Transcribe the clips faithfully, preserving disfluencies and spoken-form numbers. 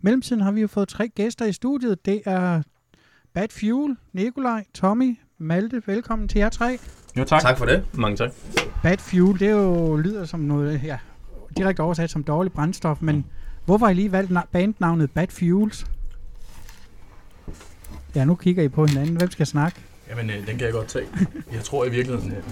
mellemtiden har vi jo fået tre gæster i studiet. Det er Bad Fuel, Nikolaj, Tommy, Malte. Velkommen til jer tre. Jo, tak. Tak for det. Mange tak. Bad Fuel, det er jo lyder som noget, ja, direkte oversat som dårligt brændstof, men hvorfor har I lige valgt bandnavnet Bad Fuels? Ja, nu kigger I på hinanden. Hvem skal snakke? Jamen, øh, den kan jeg godt tage. Jeg tror i virkeligheden, øh,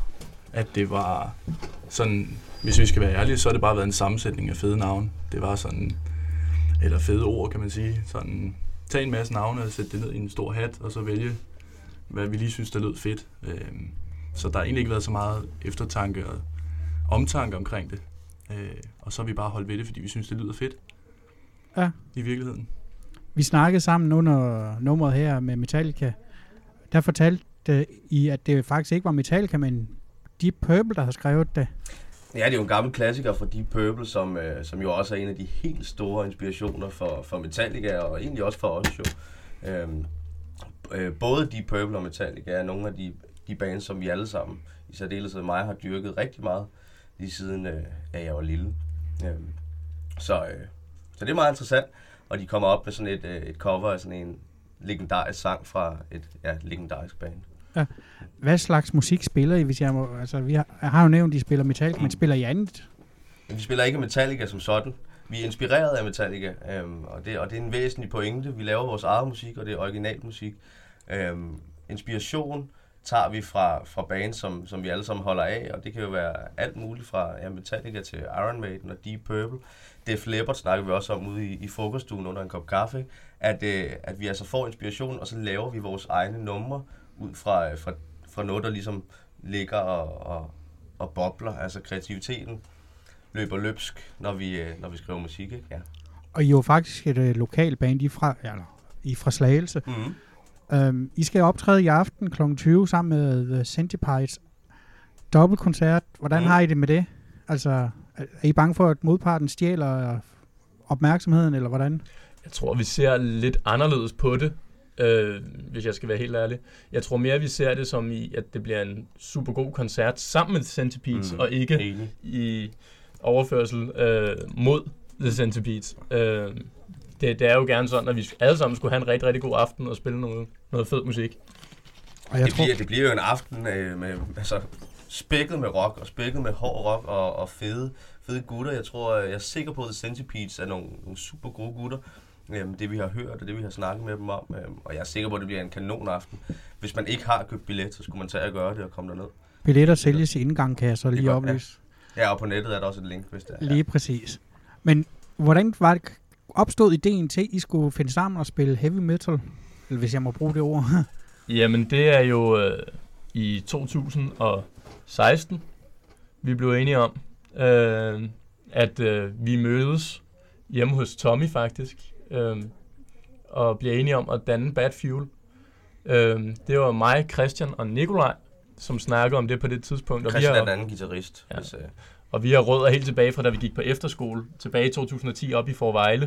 at det var sådan, hvis vi skal være ærlige, så har det bare været en sammensætning af fede navne. Det var sådan, eller fede ord, kan man sige. Sådan, tag en masse navne og sætte det ned i en stor hat, og så vælge, hvad vi lige synes, der lød fedt. Øh, så der har egentlig ikke været så meget eftertanke og omtanke omkring det. Øh, og så har vi bare holdt ved det, fordi vi synes, det lyder fedt. Ja. I virkeligheden. Vi snakkede sammen under nummeret her med Metallica. Der fortalte I, at det faktisk ikke var Metallica, men Deep Purple, der har skrevet det. Ja, det er jo en gammel klassiker fra Deep Purple, som, øh, som jo også er en af de helt store inspirationer for, for Metallica, og egentlig også for os jo. Øhm, øh, både Deep Purple og Metallica er nogle af de, de bands, som vi alle sammen, i særdeleshed mig, har dyrket rigtig meget, lige siden øh, at jeg var lille. Øhm, så, øh, så det er meget interessant, og de kommer op med sådan et, øh, et cover af sådan en legendarisk sang fra et ja, legendarisk band. Ja. Hvad slags musik spiller I, hvis jeg må, altså vi har, jeg har jo nævnt, at I spiller Metallica, mm. men spiller I andet? Vi spiller ikke Metallica som sådan. Vi er inspireret af Metallica, øhm, og, det, og det er en væsentlig pointe. Vi laver vores eget musik, og det er original musik. Øhm, inspiration tager vi fra, fra bands, som, som vi alle sammen holder af, og det kan jo være alt muligt fra ja, Metallica til Iron Maiden og Deep Purple. Def Leppard snakker vi også om ude i, i frokoststuen under en kop kaffe, at, øh, at vi altså får inspiration, og så laver vi vores egne numre ud fra, fra, fra noget, der ligesom ligger og, og, og bobler, altså kreativiteten løber løbsk, når vi, når vi skriver musik, ikke? Ja. Og I er jo faktisk et uh, lokalt band, I er fra, eller, I er fra Slagelse. Mm-hmm. Um, I skal optræde i aften klokken tyve sammen med The Centipedes. Dobbeltkoncert. Hvordan mm. har I det med det? Altså, er I bange for, at modparten stjæler opmærksomheden, eller hvordan? Jeg tror, vi ser lidt anderledes på det, øh, hvis jeg skal være helt ærlig. Jeg tror mere, vi ser det som i, at det bliver en super god koncert sammen med The Centipedes, mm. og ikke Enig. i overførsel øh, mod The Centipedes. Øh, det, det er jo gerne sådan, at vi alle sammen skulle have en rigtig, rigtig god aften og spille noget, noget fed musik. Og jeg det, tror... bliver, det bliver jo en aften øh, med, altså, spækket med rock, og spækket med hård rock og, og fede, fede gutter. Jeg tror, jeg er sikker på, at The Centipedes er nogle, nogle super gode gutter. Øhm, det vi har hørt, og det vi har snakket med dem om. Øhm, og jeg er sikker på, at det bliver en kanonaften. Hvis man ikke har købt billet, så skulle man tage at gøre det og komme derned. Billetter sælges i indgang, kan jeg så lige oplyse. Ja. ja, og på nettet er der også et link, hvis det er. Lige ja. præcis. Men hvordan var det opstod ideen til, at I skulle finde sammen og spille heavy metal? Eller hvis jeg må bruge det ord. Jamen, det er jo øh, i to tusind og seksten, vi blev enige om, øh, at øh, vi mødes hjemme hos Tommy faktisk, øh, og bliver enige om at danne Bad Fuel. Øh, det var mig, Christian og Nikolaj, som snakkede om det på det tidspunkt. Og Christian vi har, er den anden guitarist. Ja, hvis, øh. Og vi har rødder helt tilbage fra, da vi gik på efterskole, tilbage i to tusind og ti op i Forvejle.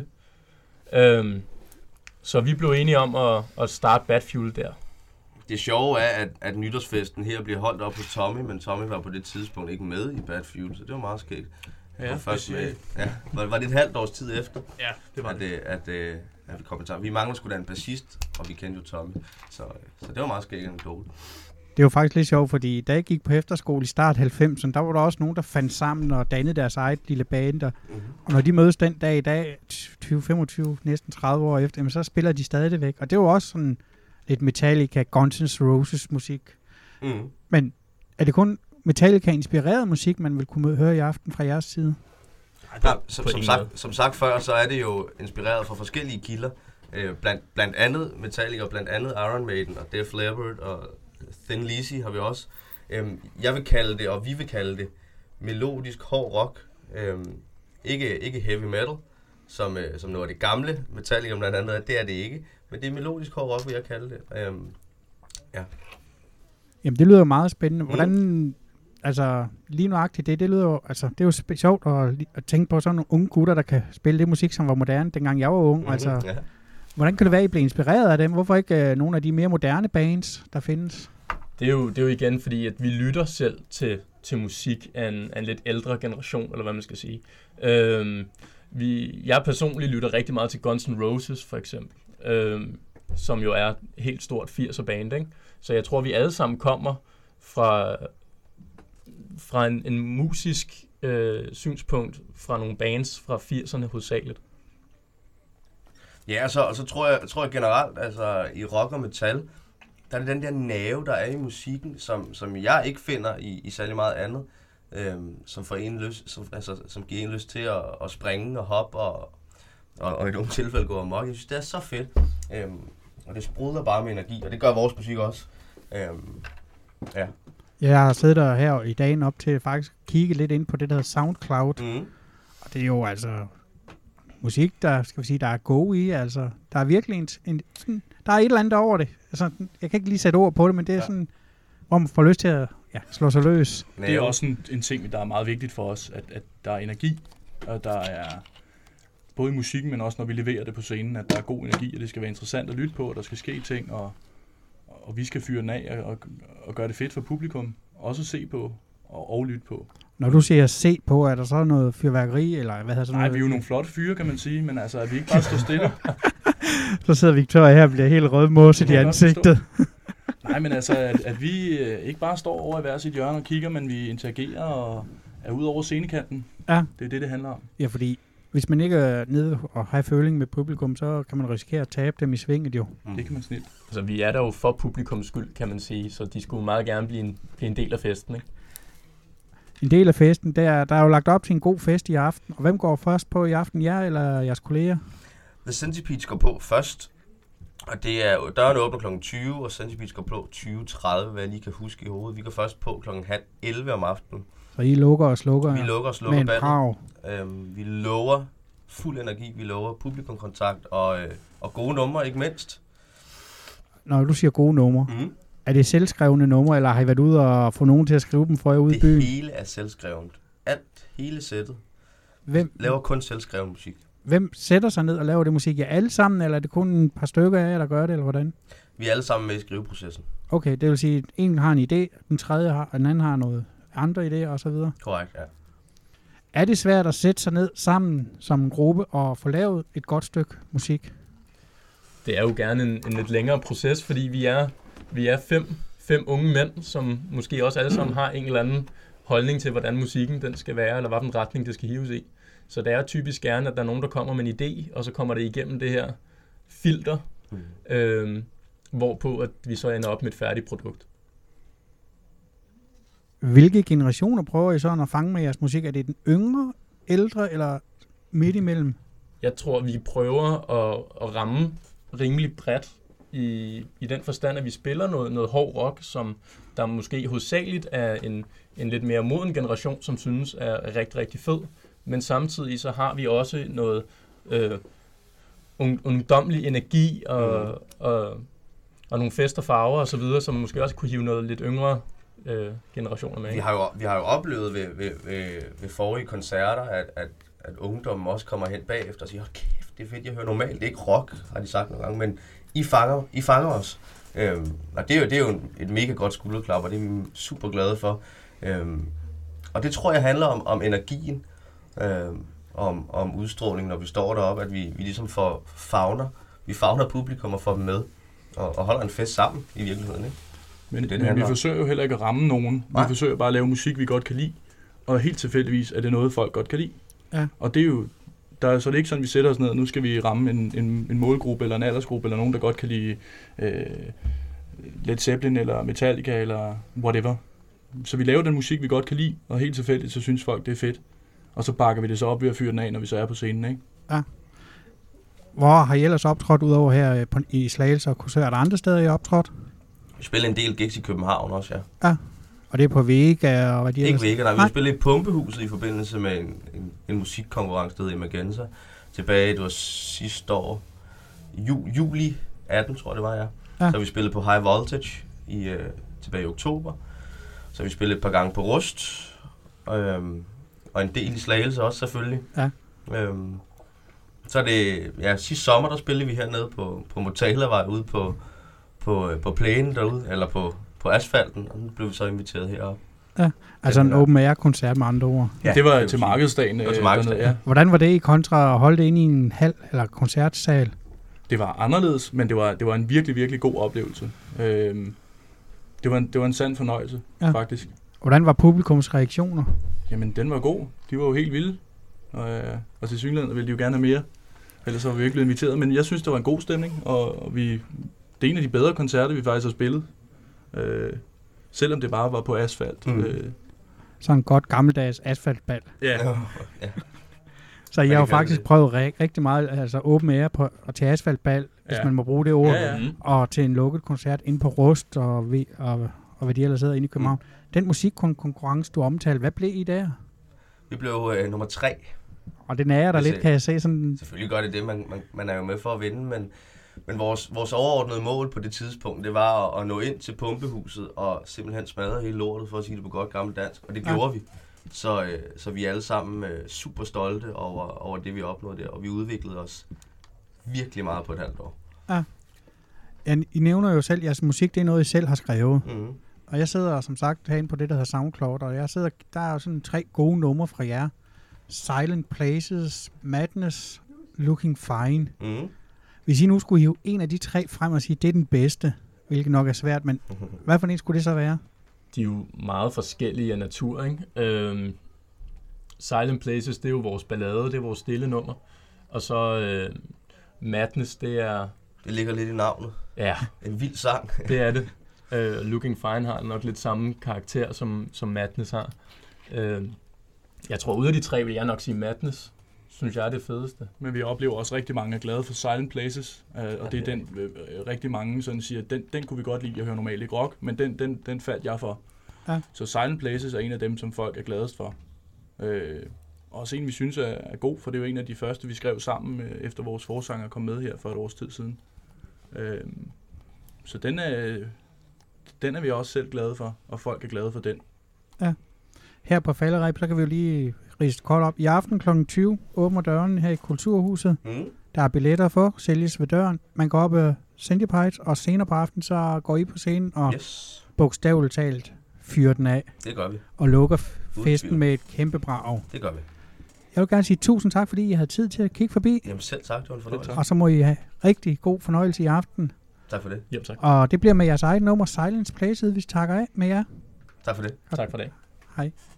Øh, så vi blev enige om at, at starte Bad Fuel der. Det sjove er, at, at nytårsfesten her bliver holdt op hos Tommy, men Tommy var på det tidspunkt ikke med i Bad Fuel, så det var meget skægt. Ja, var først med, ja. Var, var det et halvt års tid efter? Ja, det var at, det. At, at, at vi kom til. Vi mangler sgu da en bassist, og vi kendte jo Tommy, så, så det var meget skægt en dårlig. Det var faktisk lidt sjovt, fordi da jeg gik på efterskole i start halvfemserne, der var der også nogen, der fandt sammen og dannede deres eget lille band. Og, mm-hmm. og når de mødes den dag i dag, tyve femogtyve, næsten tredive år efter, jamen, så spiller de stadigvæk. Og det var også sådan lidt Metallica, Guns N' Roses musik. Mm. Men er det kun Metallica-inspireret musik, man vil kunne høre i aften fra jeres side? Ja, som, som, sagt, som sagt før, så er det jo inspireret fra forskellige kilder. Øh, blandt, blandt andet Metallica, blandt andet Iron Maiden og Def Leppard og Thin Lizzy har vi også. Øhm, jeg vil kalde det, og vi vil kalde det, melodisk hård rock. Øhm, ikke, ikke heavy metal, som, øh, som noget af det gamle Metallica blandt andet. Det er det ikke, men det er melodisk hård rock, vil jeg kalde det. Øhm, ja. Jamen, det lyder jo meget spændende. Hvordan, mm. altså, lige nuagtigt det, det lyder jo, altså, det er jo sp- sjovt at, at tænke på sådan nogle unge gutter, der kan spille det musik, som var moderne, dengang jeg var ung. Mm-hmm, altså, ja. Hvordan kan det være, at I blev inspireret af dem? Hvorfor ikke øh, nogle af de mere moderne bands, der findes? Det er jo, det er jo igen, fordi at vi lytter selv til, til musik af en, af en lidt ældre generation, eller hvad man skal sige. Øhm, vi, jeg personligt lytter rigtig meget til Guns N' Roses, for eksempel. Øh, som jo er helt stort firser band, ikke? Så jeg tror, vi alle sammen kommer fra, fra en, en musisk øh, synspunkt fra nogle bands fra firserne hovedsageligt. Ja, og så, og så tror jeg, tror jeg generelt, altså i rock og metal, der er det den der nerve, der er i musikken, som, som jeg ikke finder i, i særlig meget andet, øhm, som, får en lyst, som, altså, som giver en lyst til at, at springe og hoppe og, og, og i nogle tilfælde gå amok. Jeg synes, det er så fedt, øhm, og det sprudler bare med energi, og det gør vores musik også. Øhm, ja. Jeg har siddet der her i dagen op til at faktisk kigge lidt ind på det, der hedder SoundCloud. Mm. Og det er jo altså musik, der skal vi sige, der er god i. Altså, der er virkelig en, en sådan, der er et eller andet over det. Altså, jeg kan ikke lige sætte ord på det, men det er ja. sådan, hvor man får lyst til at ja, slå sig løs. Det er også en, en ting, der er meget vigtigt for os, at, at der er energi, og der er både i musikken, men også når vi leverer det på scenen, at der er god energi, og det skal være interessant at lytte på, og der skal ske ting, og, og vi skal fyre den af og, og gøre det fedt for publikum, også se på og, og lytte på. Når du siger se på, er der så noget fyrværkeri, eller hvad hedder sådan Nej, noget? vi er jo nogle flotte fyre, kan man sige, men altså, at vi ikke bare står stille. Så sidder Victoria her og bliver helt rødmosset i ansigtet. Nej, men altså, at, at vi øh, ikke bare står over i hver sit hjørne og kigger, men vi interagerer og er ude over scenekanten. Ja. Det er det, det handler om. Ja, fordi hvis man ikke er nede og har føling med publikum, så kan man risikere at tabe dem i svinget jo. Mm. Det kan man snilt. Altså, vi er der jo for publikums skyld, kan man sige, så de skulle meget gerne blive en, blive en del af festen, ikke? En del af festen, der, der er jo lagt op til en god fest i aften. Og hvem går først på i aften, jer eller jeres kolleger? The Centipedes går på først, og det er, døren åbner klokken tyve, og Centipedes går på tyve tredive, hvad jeg lige kan huske i hovedet. Vi går først på klokken halv elleve om aftenen. Så I lukker og slukker? Vi lukker og slukker med en ballet. prav. Øhm, vi lover fuld energi, vi lover publikumkontakt og, øh, og gode numre, ikke mindst. Når du siger gode numre, Mm. er det selvskrevne numre, eller har I været ude og få nogen til at skrive dem for jer ude i byen? Det hele er selvskrevet. Alt, hele sættet. Hvem, Laver kun selvskreven musik. hvem sætter sig ned og laver det musik? Ja, alle sammen, eller er det kun et par stykker af jer, der gør det, eller hvordan? Vi er alle sammen med i skriveprocessen. Okay, det vil sige, at en har en idé, den tredje har, og den anden har noget andre idéer og så videre. Korrekt, ja. Er det svært at sætte sig ned sammen som en gruppe og få lavet et godt stykke musik? Det er jo gerne en, en lidt længere proces, fordi vi er, vi er fem, fem unge mænd, som måske også alle sammen har en eller anden holdning til, hvordan musikken den skal være, eller hvilken retning det skal hives i. Så det er typisk gerne, at der er nogen, der kommer med en idé, og så kommer det igennem det her filter, mm. øh, hvorpå at vi så ender op med et færdigt produkt. Hvilke generationer prøver I så at fange med jeres musik? Er det den yngre, ældre eller midt imellem? Jeg tror, vi prøver at, at ramme rimelig bredt i, i den forstand, at vi spiller noget, noget hård rock, som der måske hovedsageligt er en, en lidt mere moden generation, som synes er rigtig, rigtig fed. Men samtidig så har vi også noget øh, ungdomlig energi og, mm. og, og nogle fester, farver og så videre, som måske også kunne hive noget lidt yngre øh, generationer med. Vi har jo, vi har jo oplevet ved, ved, ved, ved forrige koncerter, at, at, at ungdommen også kommer hen bagefter og siger, hold kæft, det er fedt, jeg hører normalt ikke rock, har de sagt nogle gange, men I fanger, I fanger os. Øhm, og det er jo, det er jo et mega godt skulderklap, og det er vi super glade for. Øhm, og det tror jeg handler om, om energien, øhm, om, om udstrålingen, når vi står deroppe, at vi, vi ligesom får fagner, vi fagner publikum og får dem med, og, og holder en fest sammen i virkeligheden, ikke? Men, det, det men vi forsøger jo heller ikke at ramme nogen. Nej. Vi forsøger bare at lave musik, vi godt kan lide, og helt tilfældigvis er det noget, folk godt kan lide. Ja. Og det er jo, der er så det ikke sådan, vi sætter os ned, nu skal vi ramme en, en, en målgruppe, eller en aldersgruppe, eller nogen, der godt kan lide øh, Led Zeppelin, eller Metallica, eller whatever. Så vi laver den musik, vi godt kan lide, og helt tilfældigt, så synes folk, det er fedt. Og så bakker vi det så op ved at fyre den af, når vi så er på scenen, ikke? Ja. Hvor har I ellers optrådt udover her på, i Slagelse og Korsør? Er der andre steder, I har optrådt? Vi spiller en del gigs i København også, ja. Ja. Og det er på Vega og hvad de Ikke ellers? Vega, nej. Vi har spillet i Pumpehuset i forbindelse med en, en, en musikkonkurrence, der hed Imagenza. Tilbage, det var sidste år, ju, juli atten, tror jeg det var, ja. ja. Så har vi spillet på High Voltage i, øh, tilbage i oktober. Så har vi spillet et par gange på Rust, øhm, og en del i Slagelse også selvfølgelig. Ja. Øhm, så er det, ja, sidste sommer, der spillede vi hernede på, på Motalavej ude på, på, på plænen derude, eller på, på asfalten, og nu blev vi så inviteret herop. Altså en Ja. open air koncert med andre ord. Ja, det var kan man til sige. markedsdagen. Det var til øh, markedsdagen, dernede, ja. Hvordan var det i kontra at holde det inde i en hal eller koncertsal? Det var anderledes, men det var, det var en virkelig, virkelig god oplevelse. Øhm, det, var en, det var en sand fornøjelse, Ja. ja. faktisk. Hvordan var publikums reaktioner? Jamen, den var god. De var jo helt vilde. Og, øh, og til synligheden ville de jo gerne have mere. Ellers var vi jo ikke blevet inviteret. Men jeg synes, det var en god stemning, og, og vi, det er en af de bedre koncerter, vi faktisk har spillet. Øh, selvom det bare var på asfalt. Mm. Øh, Sådan en godt gammeldags asfaltbal. ja. Ja. Så jeg det har jo kan faktisk det. prøvet rig- rigtig meget altså open air på, og til asfaltbal, hvis Ja. man må bruge det ord, Ja, ja. Mm. og til en lukket koncert inde på Rust og, vi, og, og hvad de ellers hedder inde i København. Mm. Den musikkonkurrence, du omtalte, hvad blev I der? Vi blev øh, nummer tre. Og det nærer der Hvis lidt, jeg- kan jeg se. Sådan, Selvfølgelig gør det det, man, man, man er jo med for at vinde, men, men vores, vores overordnede mål på det tidspunkt, det var at, at nå ind til pumpehuset og simpelthen smadre hele lortet, for at sige det på godt gammelt dansk, og det Ja. gjorde vi. Så, øh, så vi er alle sammen øh, super stolte over, over det, vi opnåede der, og vi udviklede os virkelig meget på et halvt år. ja, I nævner jo selv, at jeres musik, det er noget, I selv har skrevet. Mm-hmm. Og jeg sidder som sagt herinde på det, der hedder SoundCloud, og jeg sidder, der er jo sådan tre gode numre fra jer. Silent Places, Madness, Looking Fine. Mm-hmm. Hvis I nu skulle hive en af de tre frem og sige, det er den bedste, hvilket nok er svært, men hvad for en skulle det så være? De er jo meget forskellige af natur, ikke? Øhm, Silent Places, det er jo vores ballade, det er vores stille nummer. Og så øh, Madness, det er... Det ligger lidt i navnet. Ja, En vild sang. det er det. Øh, Looking Fine har nok lidt samme karakter, som, som Madness har. Øh, jeg tror, ud af de tre vil jeg nok sige Madness. Synes jeg er det fedeste. Men vi oplever også rigtig mange er glade for Silent Places, øh, og det er den, øh, øh, rigtig mange sådan siger, den, den kunne vi godt lide, jeg hører normalt ikke rock, men den, den, den faldt jeg for. Ja. Så Silent Places er en af dem, som folk er gladest for. Øh, også en, vi synes er, er god, for det er jo en af de første, vi skrev sammen, øh, efter vores forsanger kom med her for et års tid siden. Øh, så den er, den er vi også selv glade for, og folk er glade for den. Her på Falderæb, så kan vi jo lige ridse kort op. I aften klokken tyve åbner døren her i Kulturhuset. Mm. Der er billetter for, sælges ved døren. Man går op og Cindypites, og senere på aftenen, så går I på scenen og Yes, bogstaveligt talt fyrer den af det gør vi. og lukker f- Uden festen tvivl. med et kæmpe brag. Det gør vi. Jeg vil gerne sige tusind tak, fordi I havde tid til at kigge forbi, Jamen selv tak, det var en fornøjelse. og så må I have rigtig god fornøjelse i aften. Tak for det. Jo, tak. Og det bliver med jeres eget nummer, Silence Places, vi takker af med jer. Tak for det. Tak for det. Hej.